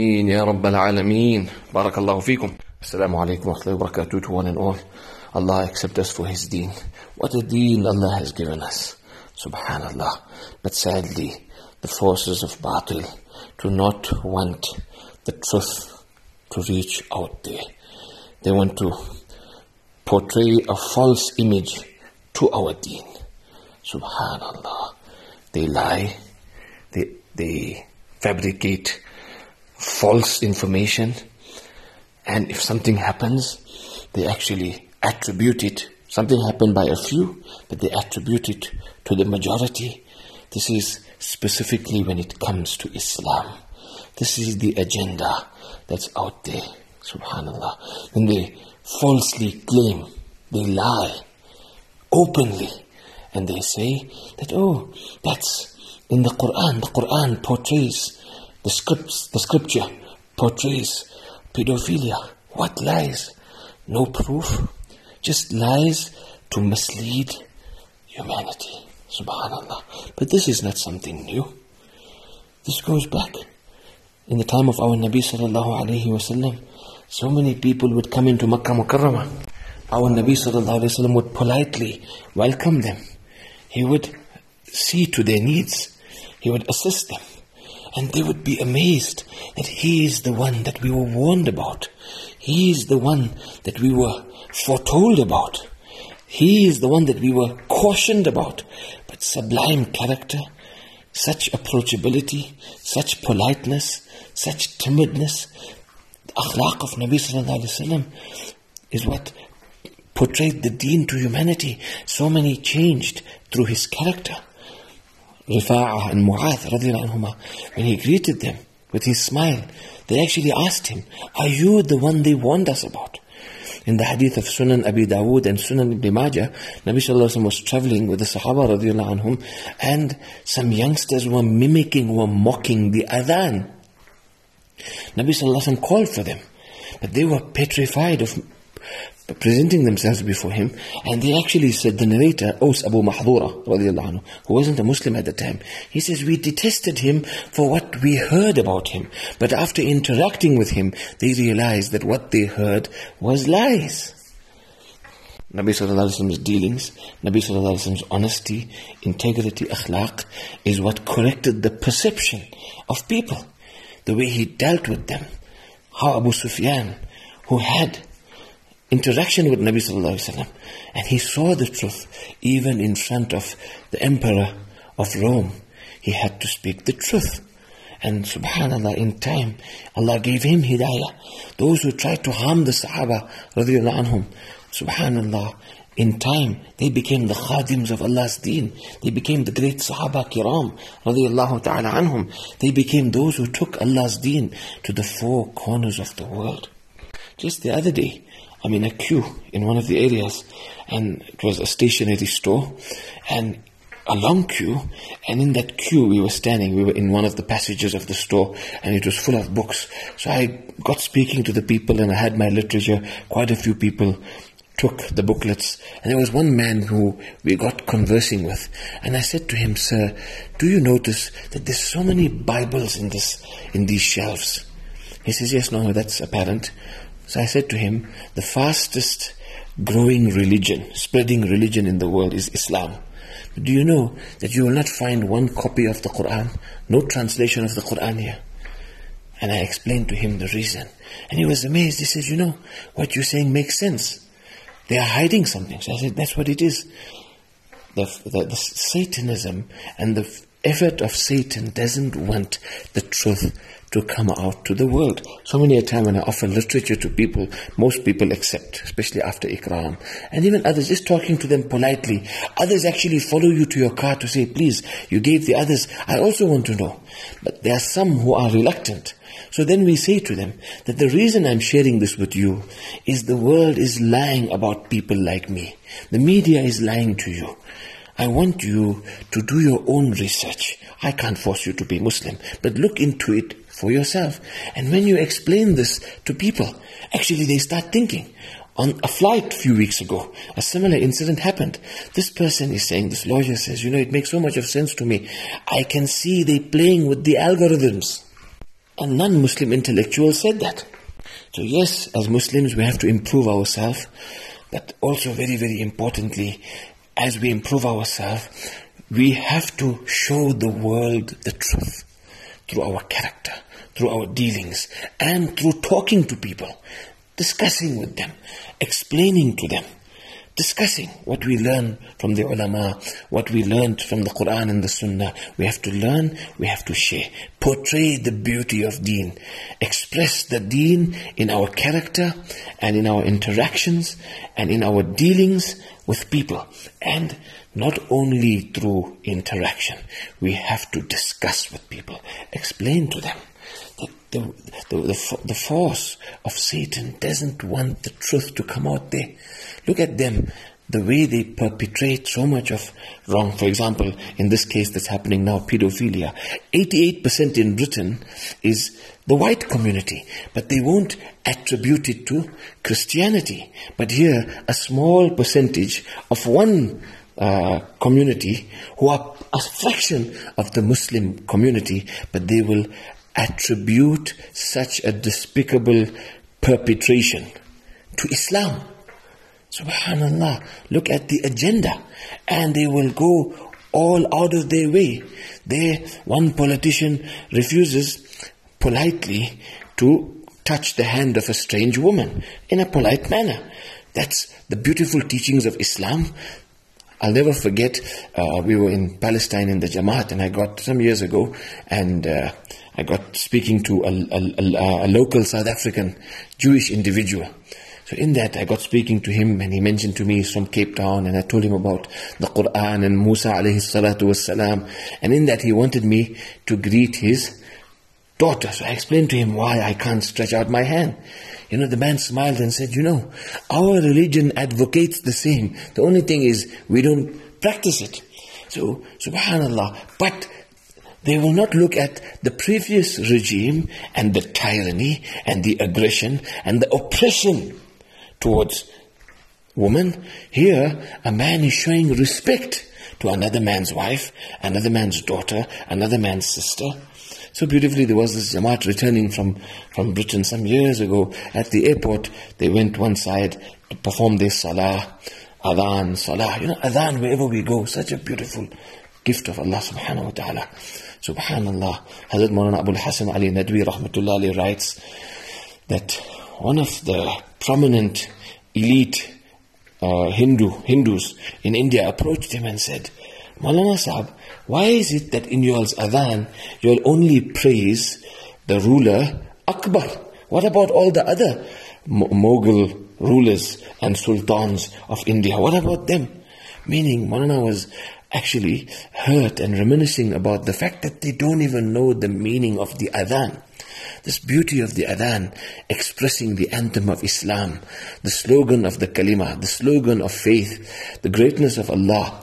Ameen Ya Rabbal Alameen. Barakallahu feekum. Assalamu alaikum wa rahmatullahi wa barakatuh to one and all. Allah accept us for His deen. What a deen Allah has given us. Subhanallah. But sadly, the forces of batil do not want the truth to reach out there. They want to portray a false image to our deen. Subhanallah. They lie. They fabricate false information. And if something happens, they actually attribute it. Something happened by a few, but they attribute it to the majority. This is specifically when it comes to Islam. This is the agenda that's out there. Subhanallah. When they falsely claim, they lie openly. And they say that, oh, that's in the Quran. The Quran portrays, the scripture portrays pedophilia. What lies? No proof. Just lies to mislead humanity. Subhanallah. But this is not something new. This goes back. In the time of our Nabi sallallahu alayhi wasallam, so many people would come into Makkah Mukarramah. Our Nabi sallallahu alayhi wasallam would politely welcome them. He would see to their needs. He would assist them. And they would be amazed that He is the one that we were warned about. He is the one that we were foretold about. He is the one that we were cautioned about. But sublime character, such approachability, such politeness, such timidness, the akhlaq of Nabi sallallahu alayhi wa sallam is what portrayed the deen to humanity. So many changed through his character. Rifa'ah and Mu'adh radiyallahu anhuma, when he greeted them with his smile, they actually asked him, are you the one they warned us about? In the hadith of Sunan Abi Dawood and Sunan Ibn Majah, Nabi sallallahu alaihi wasallam was traveling with the Sahaba radiyallahu anhum, and some youngsters were mocking the adhan. Nabi sallallahu alaihi wasallam called for them, but they were petrified of presenting themselves before him, and they actually said, the narrator, Aus Abu Mahdura radiyallahu anhu, who wasn't a Muslim at the time, he says, we detested him for what we heard about him, but after interacting with him, they realized that what they heard was lies. Nabi sallallahu alaihi wasallam's dealings, Nabi sallallahu alaihi wasallam's honesty, integrity, akhlaq, is what corrected the perception of people. The way he dealt with them. How Abu Sufyan, who had interaction with Nabi sallallahu alaihi wasallam, and he saw the truth even in front of the emperor of Rome, he had to speak the truth. And subhanallah, in time Allah gave him hidayah. Those who tried to harm the Sahaba radiyallahu anhum, subhanallah, in time they became the khadims of Allah's deen. They became the great Sahaba kiram radiyallahu ta'ala anhum. They became those who took Allah's deen to the four corners of the world. Just the other day, I'm in a queue in one of the areas, and it was a stationery store, and a long queue, and in that queue we were in one of the passages of the store, and it was full of books. So I got speaking to the people, and I had my literature. Quite a few people took the booklets, and there was one man who we got conversing with, and I said to him, sir, do you notice that there's so many Bibles in these shelves? He says, yes, no, that's apparent. So I said to him, the fastest growing religion, spreading religion in the world is Islam. But do you know that you will not find one copy of the Quran, no translation of the Quran here? And I explained to him the reason. And he was amazed. He says, you know, what you're saying makes sense. They are hiding something. So I said, that's what it is. The Satanism and the effort of Satan doesn't want the truth to come out to the world. So many a time when I offer literature to people, most people accept, especially after Ikram. And even others, just talking to them politely. Others actually follow you to your car to say, please, you gave the others, I also want to know. But there are some who are reluctant. So then we say to them that the reason I'm sharing this with you is the world is lying about people like me. The media is lying to you. I want you to do your own research. I can't force you to be Muslim, but look into it for yourself. And when you explain this to people, actually they start thinking. On a flight a few weeks ago, a similar incident happened. This person is saying, this lawyer says, you know, it makes so much of sense to me. I can see they playing with the algorithms. A non-Muslim intellectual said that. So yes, as Muslims we have to improve ourselves, but also very, very importantly, as we improve ourselves, we have to show the world the truth through our character, through our dealings, and through talking to people, discussing with them, explaining to them, discussing what we learn from the ulama, what we learned from the Quran and the Sunnah. We have to learn, we have to share, portray the beauty of deen, express the deen in our character and in our interactions and in our dealings with people. And not only through interaction, we have to discuss with people, explain to them. The force of Satan doesn't want the truth to come out there. Look at them, the way they perpetrate so much of wrong. For example, in this case that's happening now, pedophilia. 88% in Britain is the white community, but they won't attribute it to Christianity. But here, a small percentage of one community who are a fraction of the Muslim community, but they will attribute such a despicable perpetration to Islam. Subhanallah, look at the agenda, and they will go all out of their way. One politician refuses politely to touch the hand of a strange woman in a polite manner. That's the beautiful teachings of Islam. I'll never forget, we were in Palestine in the Jamaat, and I got some years ago, and I got speaking to a local South African Jewish individual. So in that, I got speaking to him, and he mentioned to me he's from Cape Town, and I told him about the Quran and Musa alayhi salatu wassalam. And in that, he wanted me to greet his daughter. So I explained to him why I can't stretch out my hand. The man smiled and said, our religion advocates the same. The only thing is, we don't practice it. So, subhanallah, but they will not look at the previous regime and the tyranny and the aggression and the oppression towards women. Here, a man is showing respect to another man's wife, another man's daughter, another man's sister. So beautifully, there was this Jamaat returning from Britain some years ago. At the airport, they went one side to perform their salah, adhan, salah. Adhan wherever we go, such a beautiful gift of Allah subhanahu wa ta'ala. Subhanallah, Hazrat Maulana Abul Hasan Ali Nadwi rahmatullah alayhi writes that one of the prominent elite Hindus in India approached him and said, Maulana Sahab, why is it that in your adhan you'll only praise the ruler Akbar? What about all the other Mughal rulers and sultans of India? What about them? Meaning, Maulana was actually hurt and reminiscing about the fact that they don't even know the meaning of the adhan. This beauty of the adhan, expressing the anthem of Islam, the slogan of the kalima, the slogan of faith, the greatness of Allah,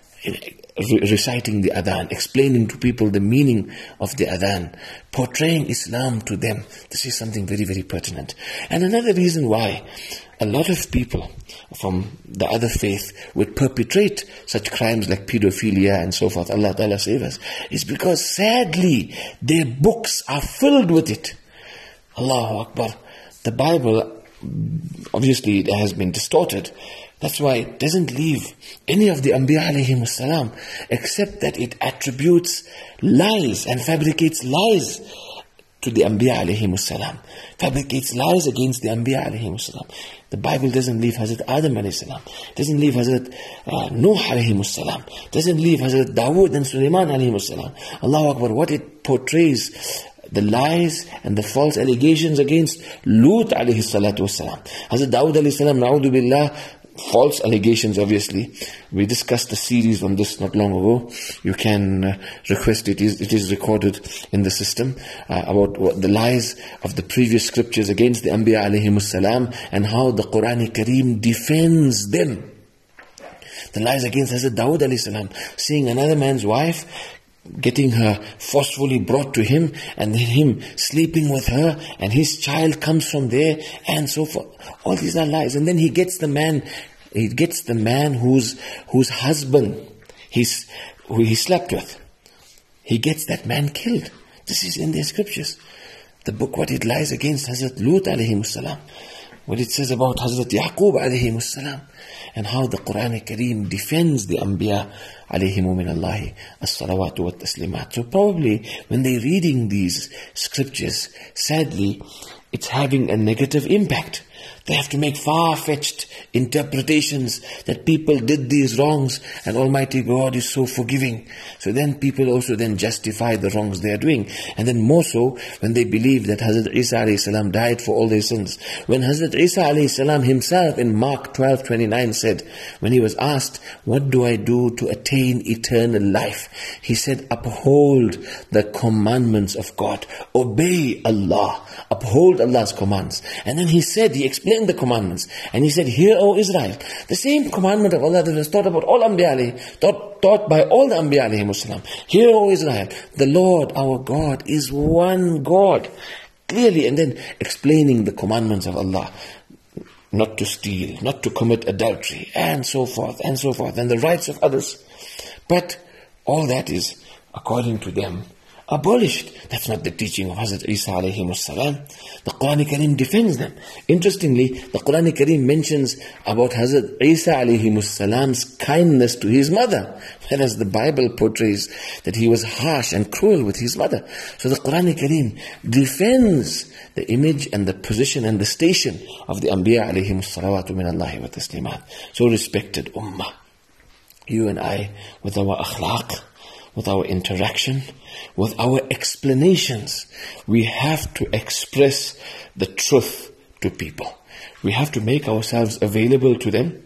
reciting the adhan, explaining to people the meaning of the adhan, portraying Islam to them. This is something very, very pertinent. And another reason why a lot of people from the other faith would perpetrate such crimes like pedophilia and so forth, Allah Ta'ala save us, is because sadly their books are filled with it. Allahu Akbar. The Bible, obviously it has been distorted. That's why it doesn't leave any of the Anbiya alayhimus salam, except that it attributes lies and fabricates lies to the Anbiya alayhimus salam, fabricates lies against the Anbiya alayhimus salam. The Bible doesn't leave Hazrat Adam alayhi salam, doesn't leave Hazrat Nuh alayhimus salam, doesn't leave Hazrat Dawood and Sulaiman alayhimus salam. Allahu Akbar, what it portrays, the lies and the false allegations against Lut alayhi salatu wasalam. Hazrat Dawood alayhi salam, na'udhu billah, false allegations, obviously. We discussed a series on this not long ago. You can request it. It is recorded in the system about what the lies of the previous scriptures against the Anbiya alayhimus salam and how the Quran Kareem defends them. The lies against Hazrat Dawood alayhi salam, seeing another man's wife, getting her forcefully brought to him, and then him sleeping with her, and his child comes from there, and so forth. All these are lies. And then he gets the man whose husband who he slept with. He gets that man killed. This is in the scriptures. the book, what it lies against Hazrat Lut alayhi salam, what it says about Hazrat Yaqub alayhi salam, and how the Quran Kareem defends the Anbiya alayhimu min Allahi as-salawatu wa taslimat. So probably when they're reading these scriptures, sadly, it's having a negative impact. They have to make far-fetched interpretations that people did these wrongs and Almighty God is so forgiving. So then people also then justify the wrongs they are doing. And then more so when they believe that Hazrat Isa alayhi salam died for all their sins. When Hazrat Isa alayhi salam himself in Mark 12:29 said, when he was asked, what do I do to attain eternal life? He said, uphold the commandments of God. Obey Allah. Uphold Allah's commands. And then he explained the commandments. And he said, hear, O Israel, the same commandment of Allah that was taught about all Anbiya, taught by all the Anbiya alayhimu salam. Hear, O Israel, the Lord our God is one God. Clearly, and then explaining the commandments of Allah. Not to steal, not to commit adultery, and so forth, and so forth, and the rights of others. But all that is, according to them, abolished. That's not the teaching of Hazrat Isa alayhi salam. The Quran Kareem defends them. Interestingly, the Quran Kareem mentions about Hazrat Isa alayhi salam's kindness to his mother, whereas the Bible portrays that he was harsh and cruel with his mother. So the Quran Kareem defends the image and the position and the station of the Anbiya alayhim salawatu min Allahi wa taslimat. So respected ummah, you and I, with our akhlaq, with our interaction, with our explanations, we have to express the truth to people. We have to make ourselves available to them,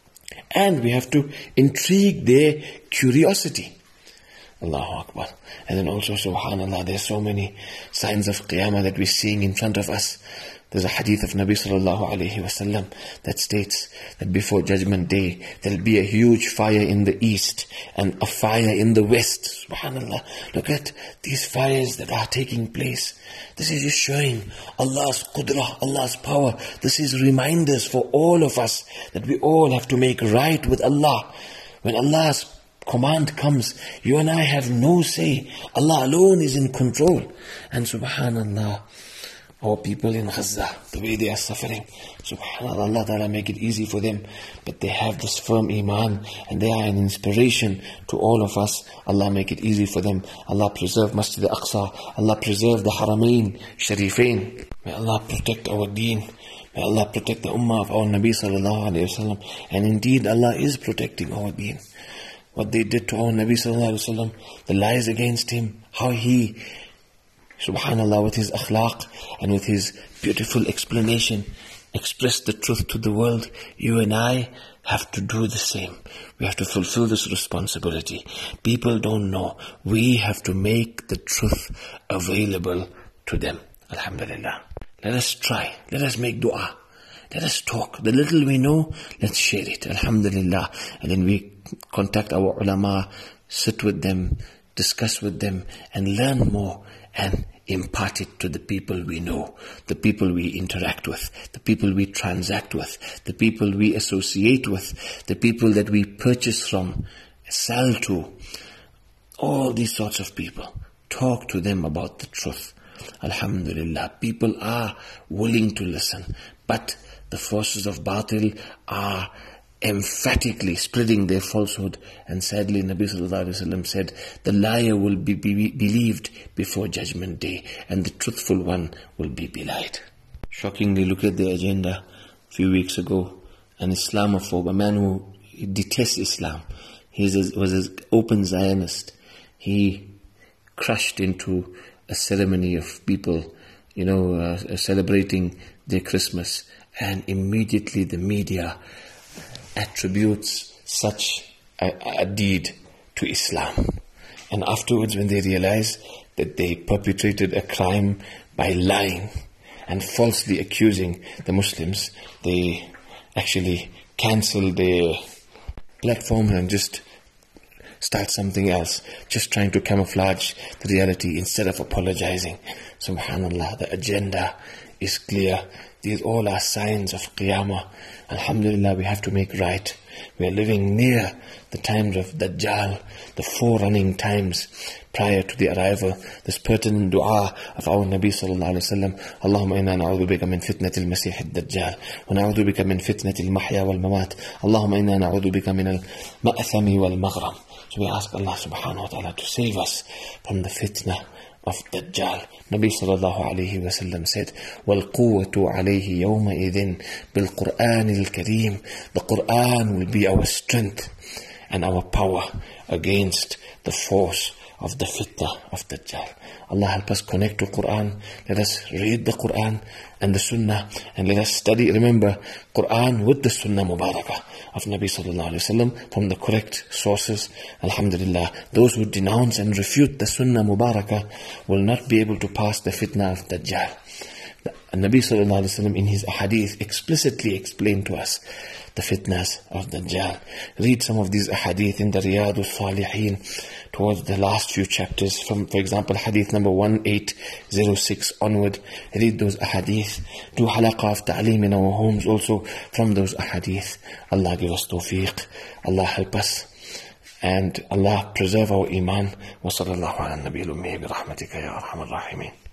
and we have to intrigue their curiosity. Allahu Akbar. And then also, subhanallah, there's so many signs of Qiyamah that we're seeing in front of us. There's a hadith of Nabi sallallahu alayhi wasallam that states that before Judgment Day, there'll be a huge fire in the east and a fire in the west. Subhanallah. Look at these fires that are taking place. This is just showing Allah's qudrah, Allah's power. This is reminders for all of us that we all have to make right with Allah. When Allah's command comes, you and I have no say. Allah alone is in control. And subhanallah, our people in Gaza, the way they are suffering, subhanallah, Allah Ta'ala make it easy for them, but they have this firm iman and they are an inspiration to all of us. Allah make it easy for them. Allah preserve Masjid al-Aqsa. Allah preserve the Haramain Sharifain. May Allah protect our deen. May Allah protect the ummah of our Nabi sallallahu alayhi wasallam. And indeed Allah is protecting our deen. What they did to our Nabi sallallahu alayhi wasallam, the lies against him, how he, subhanallah, with his akhlaq and with his beautiful explanation, expressed the truth to the world. You and I have to do the same. We have to fulfill this responsibility. People don't know. We have to make the truth available to them. Alhamdulillah. Let us try. Let us make dua. Let us talk. The little we know, let's share it. Alhamdulillah. And then we contact our ulama, sit with them, discuss with them, and learn more and impart it to the people we know, the people we interact with, the people we transact with, the people we associate with, the people that we purchase from, sell to. All these sorts of people. Talk to them about the truth. Alhamdulillah. People are willing to listen, but the forces of batil are emphatically spreading their falsehood, and sadly Nabi sallallahu alaihi wasallam said the liar will be believed before Judgment Day and the truthful one will be belied. Shockingly, look at the agenda a few weeks ago. An Islamophobe, a man who detests Islam. He was an open Zionist. He crushed into a ceremony of people, celebrating their Christmas, and immediately the media attributes such a deed to Islam. And afterwards, when they realize that they perpetrated a crime by lying and falsely accusing the Muslims, they actually cancel their platform and just start something else, just trying to camouflage the reality instead of apologizing. Subhanallah, the agenda is clear. These all are signs of Qiyamah. Alhamdulillah, we have to make right. We are living near the times of Dajjal, the forerunning times prior to the arrival. This pertinent dua of our Nabi sallallahu alayhi wa sallam, Allahumma inna na'udhu bika min fitnati al-masih al-Dajjal, wa na'udhu bika min fitnati al-mahya wal-mamat, Allahumma inna na'udhu bika min al-ma'athami wal-maghram. So we ask Allah subhanahu wa ta'ala to save us from the fitna of Dajjal. Nabi sallallahu alayhi wa sallam said, وَالْقُوَّةُ عَلَيْهِ يَوْمَئِذٍ بِالْقُرْآنِ الْكَرِيمِ. The Qur'an will be our strength and our power against the force of the fitna of Dajjal. Allah help us connect to Qur'an. Let us read the Qur'an and the Sunnah, and let us study. Remember, Qur'an with the Sunnah Mubarakah of Nabi sallallahu alayhi wa sallam from the correct sources. Alhamdulillah, those who denounce and refute the Sunnah Mubarakah will not be able to pass the fitna of Dajjal. Nabi sallallahu alayhi wa sallam in his ahadith explicitly explained to us the fitnas of Dajjal. Read some of these ahadith in the Riyadh al-Salihin towards the last few chapters. From, for example, hadith number 1806 onward. Read those ahadith. Do halaqah of ta'aleem in our homes also from those ahadith. Allah give us tawfiq. Allah help us. And Allah preserve our iman. Wa sallallahu ala nabiyil ummi bi rahmatika ya arhamar rahimin.